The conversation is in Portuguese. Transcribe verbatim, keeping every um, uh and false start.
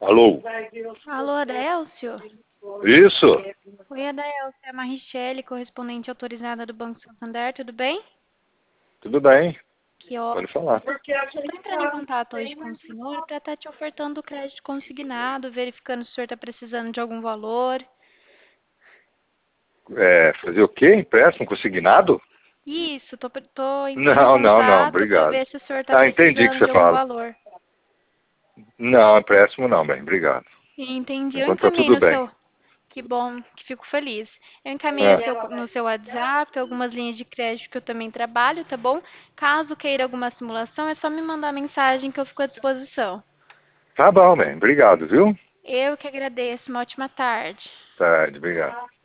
Alô? Alô, Adélcio? Isso? Oi, Adélcio, é a Marichele, correspondente autorizada do Banco Santander, tudo bem? Tudo bem? Que ó, Pode falar. estou entrando em contato hoje com o senhor para estar te ofertando o crédito consignado, verificando se o senhor está precisando de algum valor. É, fazer o quê? Empréstimo consignado? Isso, tô, tô entrando em Não, não, não, contato para obrigado. ver se o senhor está Ah, entendi o que precisando você de algum fala. valor. Não, empréstimo não, bem, obrigado. Entendi, eu Enquanto tá encaminhei tudo no bem. seu... Que bom, que fico feliz. Eu encaminhei Ah, seu- no seu WhatsApp algumas linhas de crédito que eu também trabalho, tá bom? Caso queira alguma simulação, é só me mandar mensagem que eu fico à disposição. tá bom, bem, obrigado, viu? Eu que agradeço. Uma ótima tarde. Tarde, obrigado.